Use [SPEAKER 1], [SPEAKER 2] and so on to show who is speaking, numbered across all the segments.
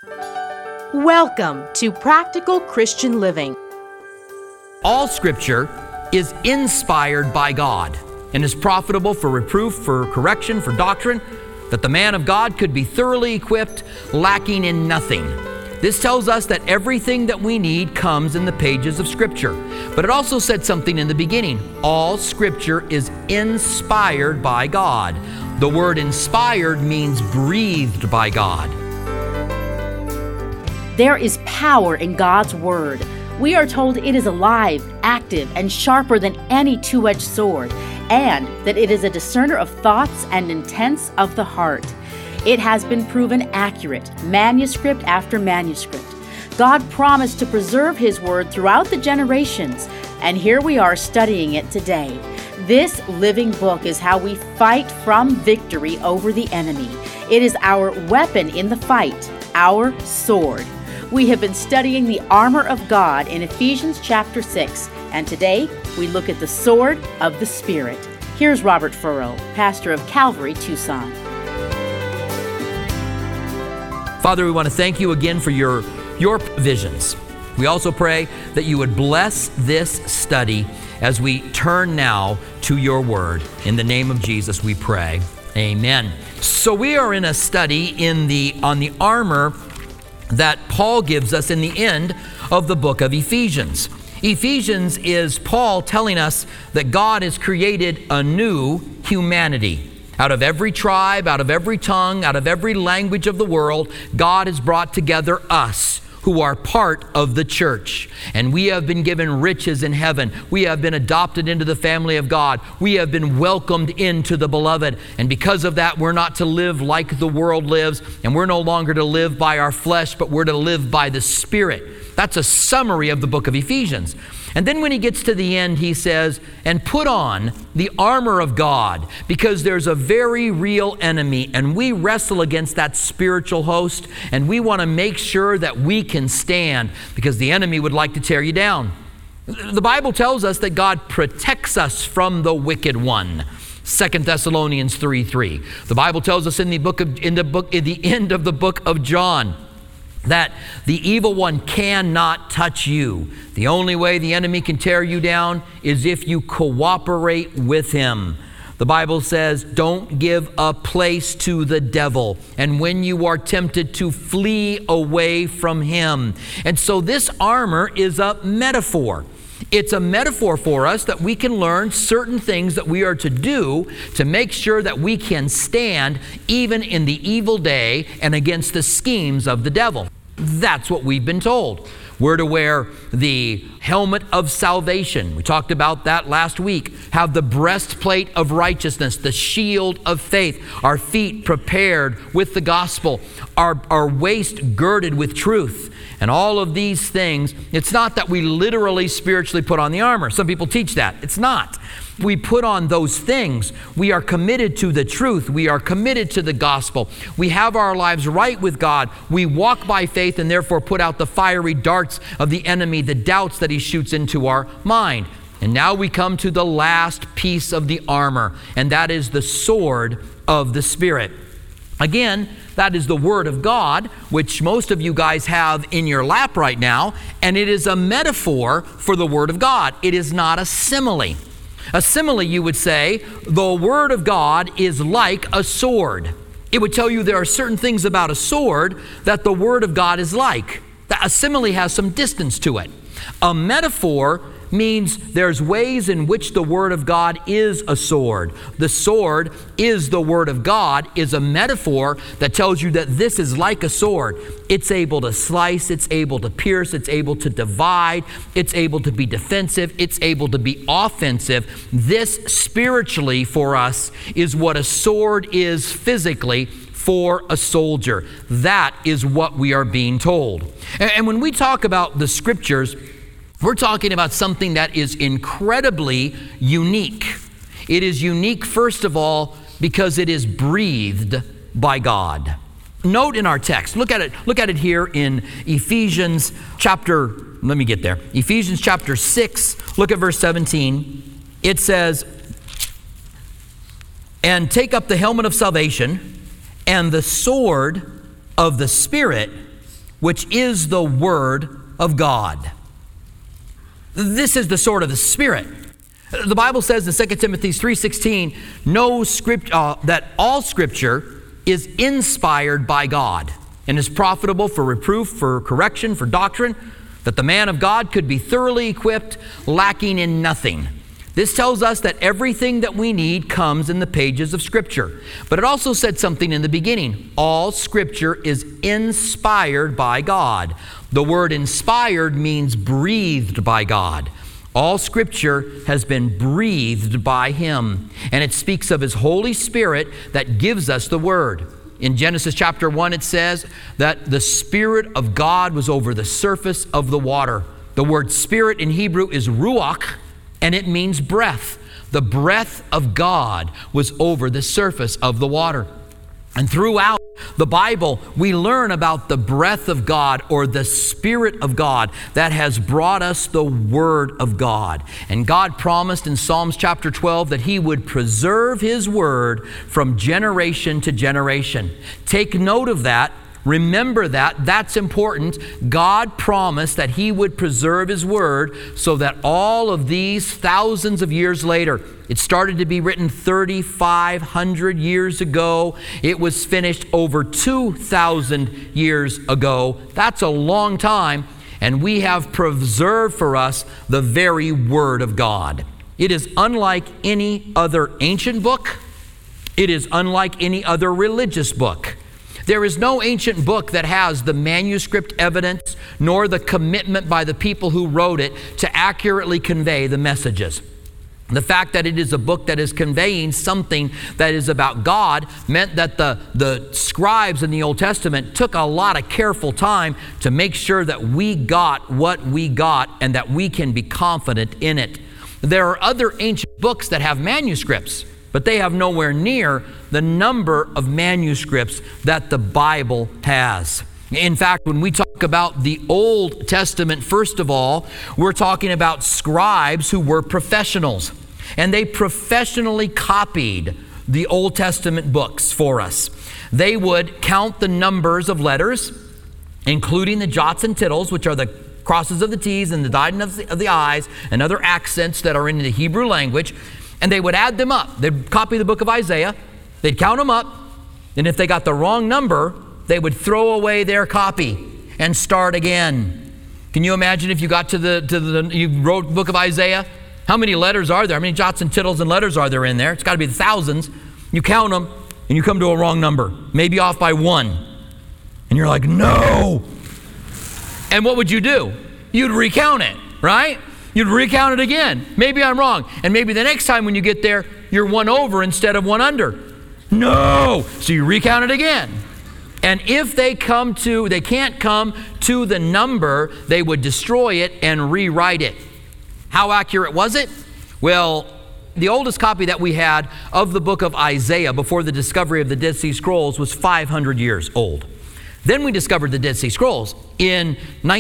[SPEAKER 1] Welcome to Practical Christian Living.
[SPEAKER 2] All Scripture is inspired by God and is profitable for reproof, for correction, for doctrine, that the man of God could be thoroughly equipped, lacking in nothing. This tells us that everything that we need comes in the pages of Scripture. But it also said something in the beginning. All Scripture is inspired by God. The word inspired means breathed by God.
[SPEAKER 3] There is power in God's Word. We are told it is alive, active, and sharper than any two-edged sword, and that it is a discerner of thoughts and intents of the heart. It has been proven accurate, manuscript after manuscript. God promised to preserve His Word throughout the generations, and here we are studying it today. This living book is how we fight from victory over the enemy. It is our weapon in the fight, our sword. We have been studying the armor of God in Ephesians chapter 6, and today we look at the sword of the Spirit. Here's Robert Furrow, pastor of Calvary, Tucson.
[SPEAKER 2] Father, we want to thank you again for your visions. We also pray that you would bless this study as we turn now to your word. In the name of Jesus, we pray. Amen. So we are in a study on the armor that Paul gives us in the end of the book of Ephesians. Ephesians is Paul telling us that God has created a new humanity. Out of every tribe, out of every tongue, out of every language of the world, God has brought together us who are part of the church. And we have been given riches in heaven. We have been adopted into the family of God. We have been welcomed into the beloved. And because of that, we're not to live like the world lives. And we're no longer to live by our flesh, but we're to live by the Spirit. That's a summary of the book of Ephesians. And then when he gets to the end, he says, and put on the armor of God, because there's a very real enemy, and we wrestle against that spiritual host, and we want to make sure that we can stand, because the enemy would like to tear you down. The Bible tells us that God protects us from the wicked one. 2 Thessalonians 3:3. The Bible tells us in the end of the book of John, that the evil one cannot touch you. The only way the enemy can tear you down is if you cooperate with him. The Bible says, don't give a place to the devil. And when you are tempted, to flee away from him. And so this armor is a metaphor. It's a metaphor for us that we can learn certain things that we are to do to make sure that we can stand even in the evil day and against the schemes of the devil. That's what we've been told. We're to wear the helmet of salvation. We talked about that last week. Have the breastplate of righteousness, the shield of faith, our feet prepared with the gospel, our waist girded with truth. And all of these things, it's not that we literally spiritually put on the armor. Some people teach that. It's not. We put on those things. We are committed to the truth. We are committed to the gospel. We have our lives right with God. We walk by faith and therefore put out the fiery darts of the enemy, the doubts that he shoots into our mind. And now we come to the last piece of the armor, and that is the sword of the Spirit. Again, that is the Word of God, which most of you guys have in your lap right now, and it is a metaphor for the Word of God. It is not a simile. A simile, you would say, the Word of God is like a sword. It would tell you there are certain things about a sword that the Word of God is like. A simile has some distance to it. A metaphor means there's ways in which the Word of God is a sword. The sword is the Word of God, is a metaphor that tells you that this is like a sword. It's able to slice, it's able to pierce, it's able to divide, it's able to be defensive, it's able to be offensive. This spiritually for us is what a sword is physically for a soldier. That is what we are being told. And when we talk about the Scriptures, we're talking about something that is incredibly unique. It is unique, first of all, because it is breathed by God. Note in our text, look at it here in Ephesians chapter 6, look at verse 17. It says, and take up the helmet of salvation and the sword of the Spirit, which is the Word of God. This is the sword of the Spirit. The Bible says in 2 Timothy 3:16, that all Scripture is inspired by God and is profitable for reproof, for correction, for doctrine, that the man of God could be thoroughly equipped, lacking in nothing. This tells us that everything that we need comes in the pages of Scripture. But it also said something in the beginning. All Scripture is inspired by God. The word inspired means breathed by God. All Scripture has been breathed by Him, and it speaks of His Holy Spirit that gives us the Word. In Genesis chapter 1, it says that the Spirit of God was over the surface of the water. The word Spirit in Hebrew is ruach, and it means breath. The breath of God was over the surface of the water. And throughout the Bible, we learn about the breath of God, or the Spirit of God, that has brought us the Word of God. And God promised in Psalms chapter 12 that He would preserve His Word from generation to generation. Take note of that. Remember that. That's important. God promised that He would preserve His Word so that all of these thousands of years later, it started to be written 3,500 years ago. It was finished over 2,000 years ago. That's a long time. And we have preserved for us the very Word of God. It is unlike any other ancient book. It is unlike any other religious book. There is no ancient book that has the manuscript evidence nor the commitment by the people who wrote it to accurately convey the messages. The fact that it is a book that is conveying something that is about God meant that the scribes in the Old Testament took a lot of careful time to make sure that we got what we got and that we can be confident in it. There are other ancient books that have manuscripts, but they have nowhere near the number of manuscripts that the Bible has. In fact, when we talk about the Old Testament, first of all, we're talking about scribes who were professionals. And they professionally copied the Old Testament books for us. They would count the numbers of letters, including the jots and tittles, which are the crosses of the T's and the dividing of the I's and other accents that are in the Hebrew language. And they would add them up. They'd copy the book of Isaiah. They'd count them up. And if they got the wrong number, they would throw away their copy and start again. Can you imagine if you got you wrote the book of Isaiah? How many letters are there? How many jots and tittles and letters are there in there? It's got to be the thousands. You count them and you come to a wrong number, maybe off by one. And you're like, no. And what would you do? You'd recount it, right? You'd recount it again. Maybe I'm wrong. And maybe the next time when you get there, you're one over instead of one under. No! So you recount it again. And if they can't come to the number, they would destroy it and rewrite it. How accurate was it? Well, the oldest copy that we had of the book of Isaiah before the discovery of the Dead Sea Scrolls was 500 years old. Then we discovered the Dead Sea Scrolls in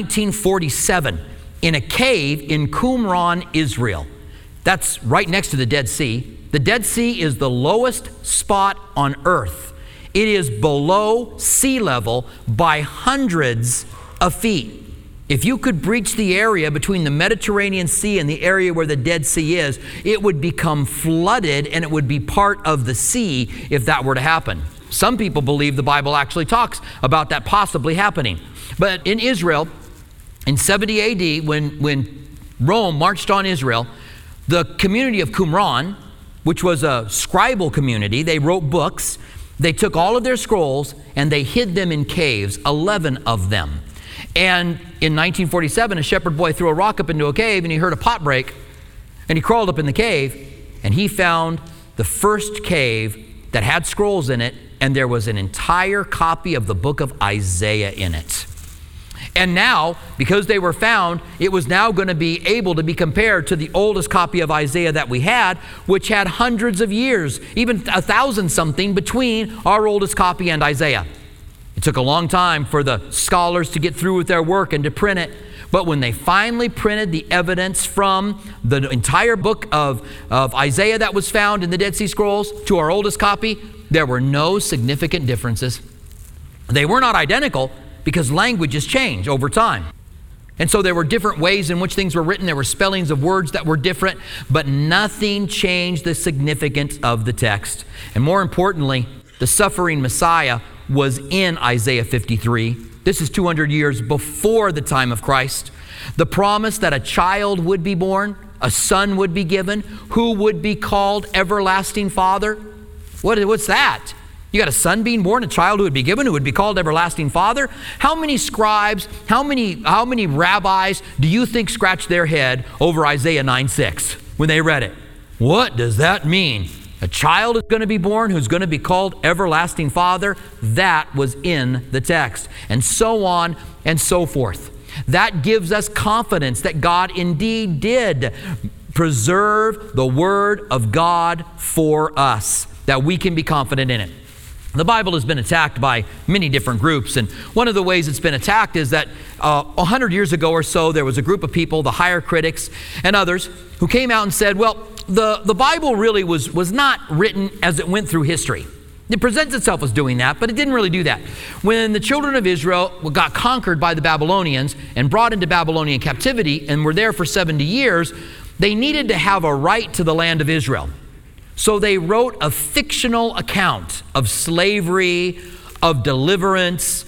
[SPEAKER 2] 1947. In a cave in Qumran, Israel. That's right next to the Dead Sea. The Dead Sea is the lowest spot on earth. It is below sea level by hundreds of feet. If you could breach the area between the Mediterranean Sea and the area where the Dead Sea is, it would become flooded and it would be part of the sea if that were to happen. Some people believe the Bible actually talks about that possibly happening. But in Israel, in 70 AD, when Rome marched on Israel, the community of Qumran, which was a scribal community, they wrote books. They took all of their scrolls and they hid them in caves, 11 of them. And in 1947, a shepherd boy threw a rock up into a cave and he heard a pot break. And he crawled up in the cave and he found the first cave that had scrolls in it, and there was an entire copy of the book of Isaiah in it. And now, because they were found, it was now going to be able to be compared to the oldest copy of Isaiah that we had, which had hundreds of years, even 1,000 something between our oldest copy and Isaiah. It took a long time for the scholars to get through with their work and to print it. But when they finally printed the evidence from the entire book of Isaiah that was found in the Dead Sea Scrolls to our oldest copy, there were no significant differences. They were not identical, because languages change over time. And so there were different ways in which things were written. There were spellings of words that were different, but nothing changed the significance of the text. And more importantly, the suffering Messiah was in Isaiah 53. This is 200 years before the time of Christ. The promise that a child would be born, a son would be given, who would be called Everlasting Father. What's that? You got a son being born, a child who would be given, who would be called Everlasting Father. How many scribes, how many rabbis do you think scratched their head over Isaiah 9:6 when they read it? What does that mean? A child is going to be born who's going to be called Everlasting Father. That was in the text. And so on and so forth. That gives us confidence that God indeed did preserve the Word of God for us, that we can be confident in it. The Bible has been attacked by many different groups, and one of the ways it's been attacked is that 100 years ago or so, there was a group of people, the higher critics and others, who came out and said, well, the Bible really was not written as it went through history. It presents itself as doing that, but it didn't really do that. When the children of Israel got conquered by the Babylonians and brought into Babylonian captivity and were there for 70 years, they needed to have a right to the land of Israel. So they wrote a fictional account of slavery, of deliverance,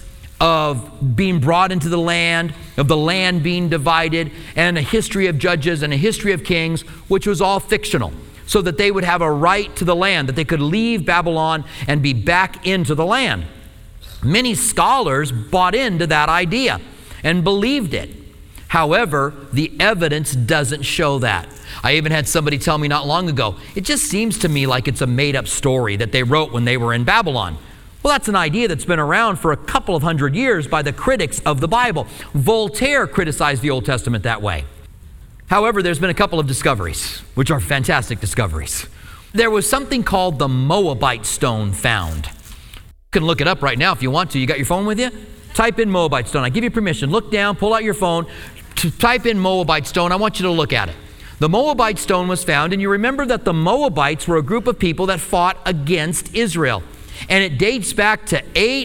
[SPEAKER 2] of being brought into the land, of the land being divided, and a history of judges and a history of kings, which was all fictional, so that they would have a right to the land, that they could leave Babylon and be back into the land. Many scholars bought into that idea and believed it. However, the evidence doesn't show that. I even had somebody tell me not long ago, it just seems to me like it's a made-up story that they wrote when they were in Babylon. Well, that's an idea that's been around for a couple of hundred years by the critics of the Bible. Voltaire criticized the Old Testament that way. However, there's been a couple of discoveries, which are fantastic discoveries. There was something called the Moabite stone found. You can look it up right now if you want to. You got your phone with you? Type in Moabite stone. I give you permission. Look down, pull out your phone, type in Moabite stone. I want you to look at it. The Moabite stone was found, and you remember that the Moabites were a group of people that fought against Israel. And it dates back to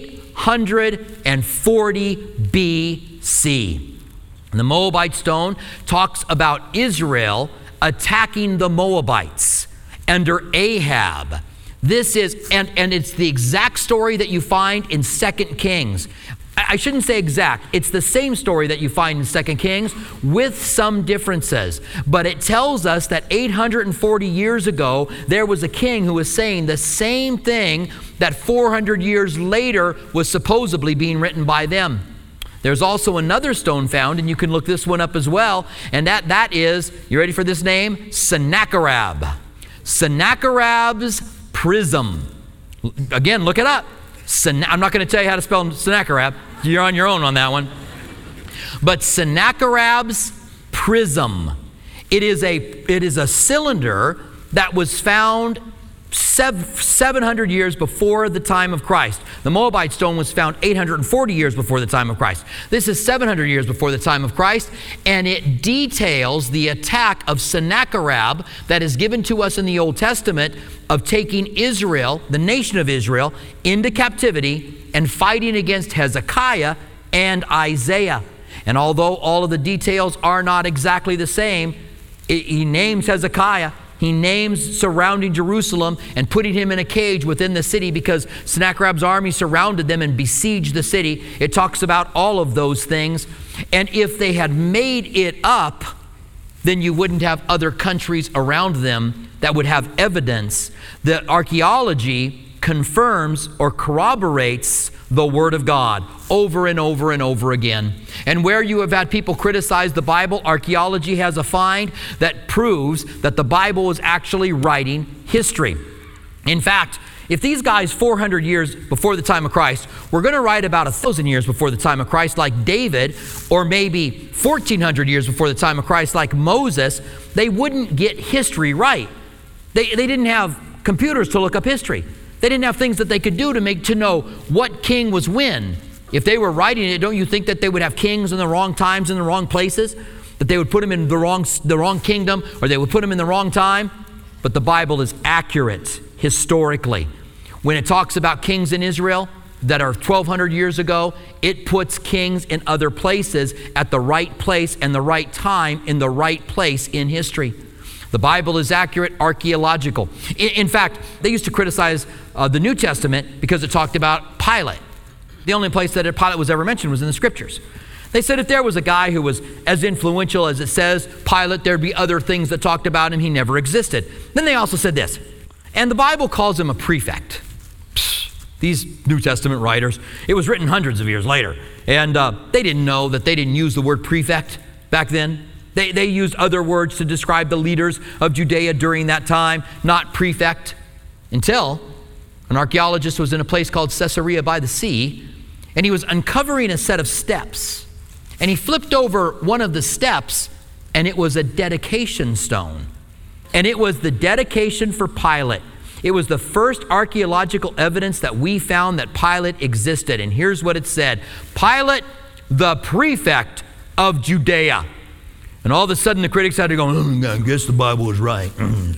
[SPEAKER 2] 840 BC. And the Moabite stone talks about Israel attacking the Moabites under Ahab. This is, and it's the exact story that you find in 2 Kings. I shouldn't say exact. It's the same story that you find in 2 Kings with some differences. But it tells us that 840 years ago, there was a king who was saying the same thing that 400 years later was supposedly being written by them. There's also another stone found, and you can look this one up as well, and that is, you ready for this name? Sennacherib. Sennacherib's prism. Again, look it up. I'm not going to tell you how to spell Sennacherib. You're on your own on that one. But Sennacherib's prism. It is a cylinder that was found 700 years before the time of Christ. The Moabite stone was found 840 years before the time of Christ. This is 700 years before the time of Christ, and it details the attack of Sennacherib that is given to us in the Old Testament of taking Israel, the nation of Israel, into captivity and fighting against Hezekiah and Isaiah. And although all of the details are not exactly the same, he names Hezekiah. He names surrounding Jerusalem and putting him in a cage within the city because Sennacherib's army surrounded them and besieged the city. It talks about all of those things. And if they had made it up, then you wouldn't have other countries around them that would have evidence. The archaeology confirms or corroborates the Word of God over and over and over again. And where you have had people criticize the Bible, archaeology has a find that proves that the Bible was actually writing history. In fact, if these guys 400 years before the time of Christ were going to write about 1,000 years before the time of Christ like David, or maybe 1,400 years before the time of Christ like Moses, they wouldn't get history right. They didn't have computers to look up history. They didn't have things that they could do to know what king was when. If they were writing it, don't you think that they would have kings in the wrong times, in the wrong places? That they would put them in the wrong kingdom, or they would put them in the wrong time? But the Bible is accurate historically. When it talks about kings in Israel, that are 1,200 years ago, it puts kings in other places at the right place and the right time in the right place in history. The Bible is accurate, archaeological. In fact, they used to criticize the New Testament because it talked about Pilate. The only place that Pilate was ever mentioned was in the Scriptures. They said if there was a guy who was as influential as it says Pilate, there'd be other things that talked about him. He never existed. Then they also said this, and the Bible calls him a prefect. These New Testament writers, it was written hundreds of years later, and they didn't know that they didn't use the word prefect back then. They used other words to describe the leaders of Judea during that time, not prefect, until an archaeologist was in a place called Caesarea by the sea, and he was uncovering a set of steps. And he flipped over one of the steps, and it was a dedication stone. And it was the dedication for Pilate. It was the first archaeological evidence that we found that Pilate existed. And here's what it said: Pilate, the prefect of Judea. And all of a sudden the critics had to go, I guess the Bible was right.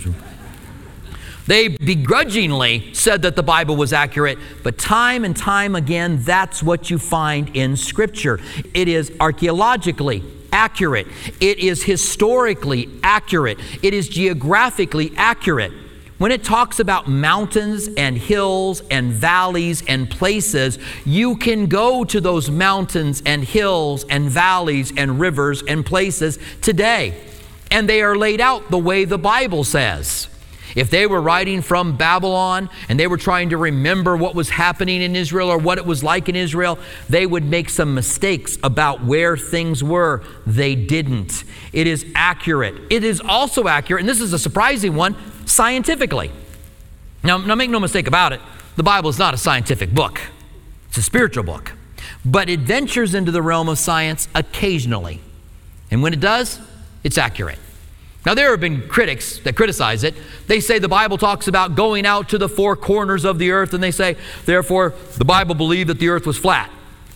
[SPEAKER 2] They begrudgingly said that the Bible was accurate, but time and time again, that's what you find in Scripture. It is archaeologically accurate. It is historically accurate. It is geographically accurate. When it talks about mountains and hills and valleys and places, you can go to those mountains and hills and valleys and rivers and places today. And they are laid out the way the Bible says. If they were writing from Babylon and they were trying to remember what was happening in Israel or what it was like in Israel, they would make some mistakes about where things were. They didn't. It is accurate. It is also accurate, and this is a surprising one, scientifically. Now make no mistake about it, the Bible is not a scientific book. It's a spiritual book. But it ventures into the realm of science occasionally. And when it does, it's accurate. Now, there have been critics that criticize it. They say the Bible talks about going out to the four corners of the earth, and they say, therefore, the Bible believed that the earth was flat.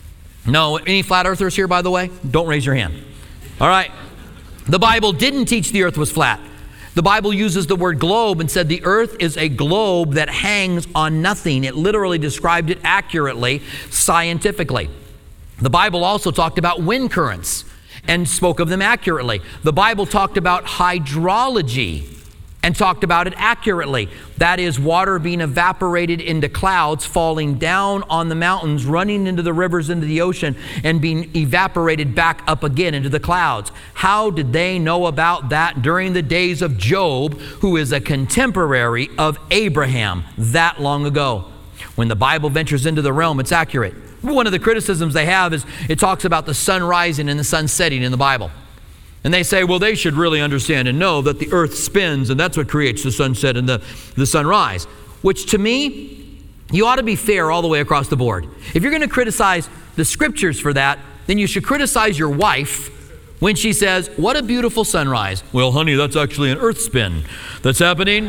[SPEAKER 2] No, any flat earthers here, by the way? Don't raise your hand. All right. The Bible didn't teach the earth was flat. The Bible uses the word globe and said the earth is a globe that hangs on nothing. It literally described it accurately, scientifically. The Bible also talked about wind currents and spoke of them accurately. The Bible talked about hydrology and talked about it accurately. That is, water being evaporated into clouds, falling down on the mountains, running into the rivers, into the ocean, and being evaporated back up again into the clouds. How did they know about that during the days of Job, who is a contemporary of Abraham that long ago? When the Bible ventures into the realm, it's accurate. One of the criticisms they have is it talks about the sun rising and the sun setting in the Bible. And they say, well, they should really understand and know that the earth spins, and that's what creates the sunset and the sunrise. Which to me, you ought to be fair all the way across the board. If you're going to criticize the Scriptures for that, then you should criticize your wife when she says, what a beautiful sunrise. Well, honey, that's actually an earth spin that's happening.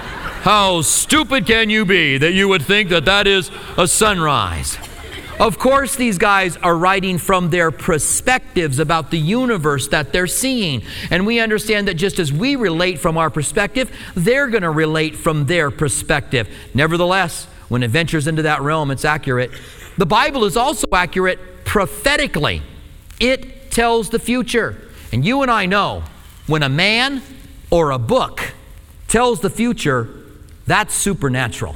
[SPEAKER 2] How stupid can you be that you would think that that is a sunrise? Of course, these guys are writing from their perspectives about the universe that they're seeing. And we understand that just as we relate from our perspective, they're going to relate from their perspective. Nevertheless, when it ventures into that realm, it's accurate. The Bible is also accurate prophetically. It tells the future. And you and I know when a man or a book tells the future, that's supernatural.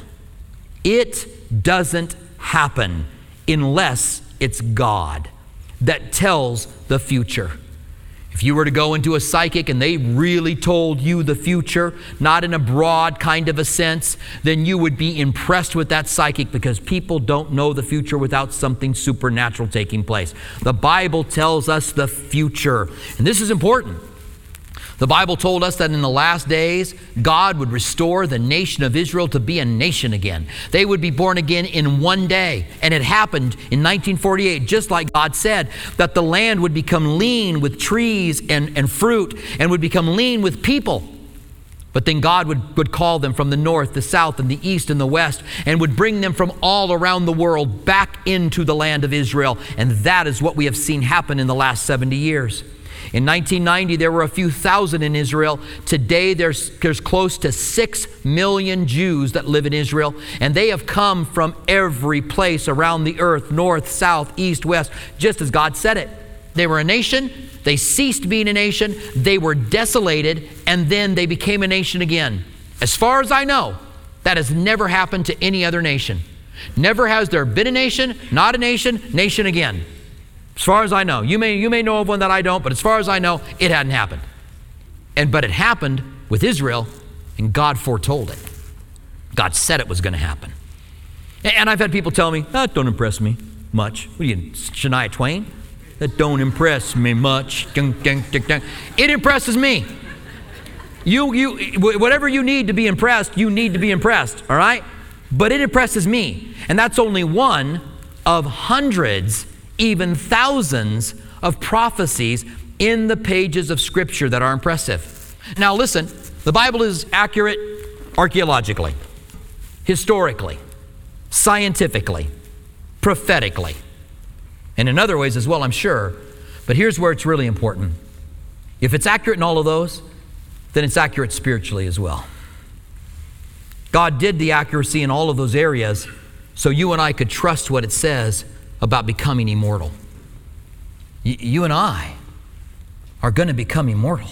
[SPEAKER 2] It doesn't happen unless it's God that tells the future. If you were to go into a psychic and they really told you the future, not in a broad kind of a sense, then you would be impressed with that psychic, because people don't know the future without something supernatural taking place. The Bible tells us the future, and this is important. The Bible told us that in the last days, God would restore the nation of Israel to be a nation again. They would be born again in one day. And it happened in 1948, just like God said, that the land would become lean with trees and fruit, and would become lean with people. But then God would call them from the north, the south, and the east, and the west, and would bring them from all around the world back into the land of Israel. And that is what we have seen happen in the last 70 years. In 1990, there were a few thousand in Israel. Today, there's close to 6 million Jews that live in Israel, and they have come from every place around the earth, north, south, east, west, just as God said it. They were a nation, they ceased being a nation, they were desolated, and then they became a nation again. As far as I know, that has never happened to any other nation. Never has there been a nation, not a nation, nation again. As far as I know. You may know of one that I don't, but as far as I know, it hadn't happened. But it happened with Israel, and God foretold it. God said it was going to happen. And I've had people tell me, that don't impress me much. What are you, Shania Twain? That don't impress me much. It impresses me. Whatever you need to be impressed, you need to be impressed, all right? But it impresses me. And that's only one of hundreds, even thousands of prophecies in the pages of Scripture that are impressive. Now listen, the Bible is accurate archaeologically, historically, scientifically, prophetically, and in other ways as well, I'm sure. But here's where it's really important. If it's accurate in all of those, then it's accurate spiritually as well. God did the accuracy in all of those areas so you and I could trust what it says about becoming immortal. You and I are going to become immortal.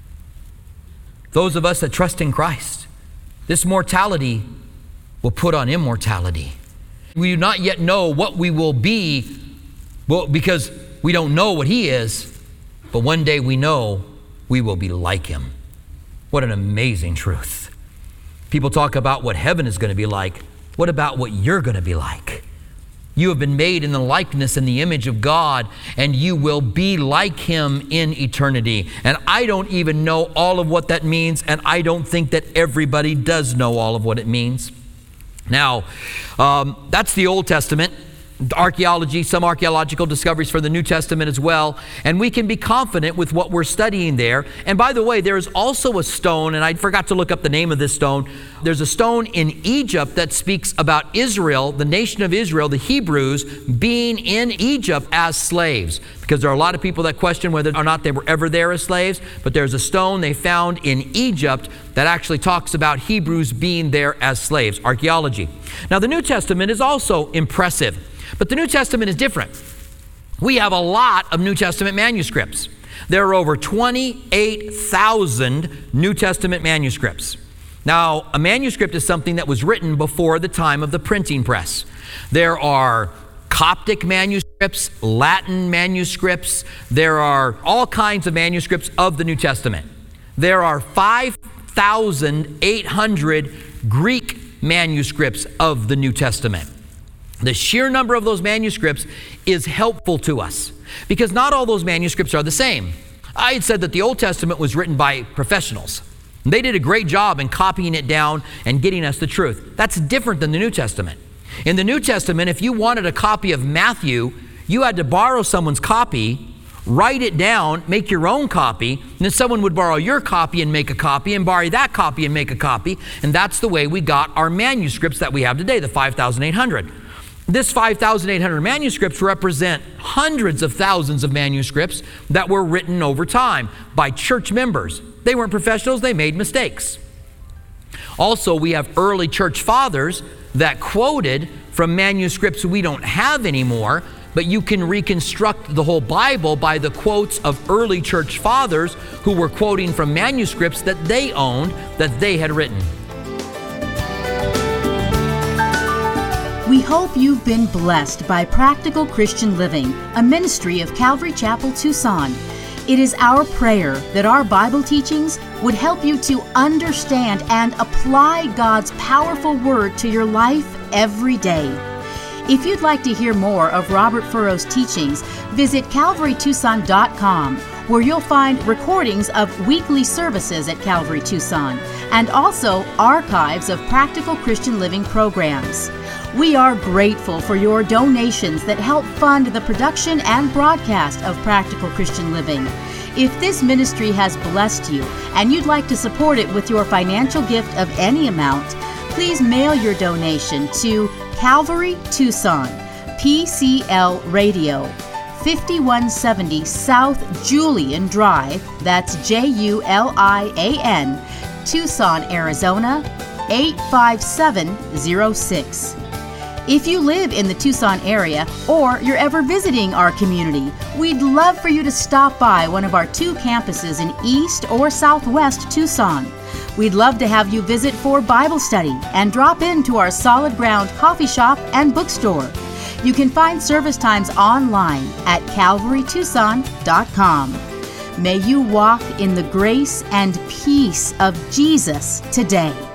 [SPEAKER 2] Those of us that trust in Christ, this mortality will put on immortality. We do not yet know what we will be, well, because we don't know what He is, but one day we know we will be like Him. What an amazing truth. People talk about what heaven is going to be like. What about what you're going to be like? You have been made in the likeness and the image of God, and you will be like Him in eternity. And I don't even know all of what that means, and I don't think that everybody does know all of what it means. Now, that's the Old Testament. Archaeology, some archaeological discoveries for the New Testament as well, and we can be confident with what we're studying there. And by the way, there is also a stone, and I forgot to look up the name of this stone. There's a stone in Egypt that speaks about Israel, the nation of Israel, the Hebrews, being in Egypt as slaves, because there are a lot of people that question whether or not they were ever there as slaves. But there's a stone they found in Egypt that actually talks about Hebrews being there as slaves. Archaeology. Now, the New Testament is also impressive. But the New Testament is different. We have a lot of New Testament manuscripts. There are over 28,000 New Testament manuscripts. Now, a manuscript is something that was written before the time of the printing press. There are Coptic manuscripts, Latin manuscripts. There are all kinds of manuscripts of the New Testament. There are 5,800 Greek manuscripts of the New Testament. The sheer number of those manuscripts is helpful to us because not all those manuscripts are the same. I had said that the Old Testament was written by professionals. They did a great job in copying it down and getting us the truth. That's different than the New Testament. In the New Testament, if you wanted a copy of Matthew, you had to borrow someone's copy, write it down, make your own copy, and then someone would borrow your copy and make a copy and borrow that copy and make a copy. And that's the way we got our manuscripts that we have today, the 5,800. This 5,800 manuscripts represent hundreds of thousands of manuscripts that were written over time by church members. They weren't professionals, they made mistakes. Also, we have early church fathers that quoted from manuscripts we don't have anymore, but you can reconstruct the whole Bible by the quotes of early church fathers who were quoting from manuscripts that they owned, that they had written.
[SPEAKER 3] We hope you've been blessed by Practical Christian Living, a ministry of Calvary Chapel, Tucson. It is our prayer that our Bible teachings would help you to understand and apply God's powerful Word to your life every day. If you'd like to hear more of Robert Furrow's teachings, visit CalvaryTucson.com, where you'll find recordings of weekly services at Calvary Tucson and also archives of Practical Christian Living programs. We are grateful for your donations that help fund the production and broadcast of Practical Christian Living. If this ministry has blessed you and you'd like to support it with your financial gift of any amount, please mail your donation to Calvary Tucson, PCL Radio, 5170 South Julian Drive, that's Julian, Tucson, Arizona, 85706. If you live in the Tucson area or you're ever visiting our community, we'd love for you to stop by one of our 2 campuses in East or Southwest Tucson. We'd love to have you visit for Bible study and drop into our Solid Ground coffee shop and bookstore. You can find service times online at calvarytucson.com. May you walk in the grace and peace of Jesus today.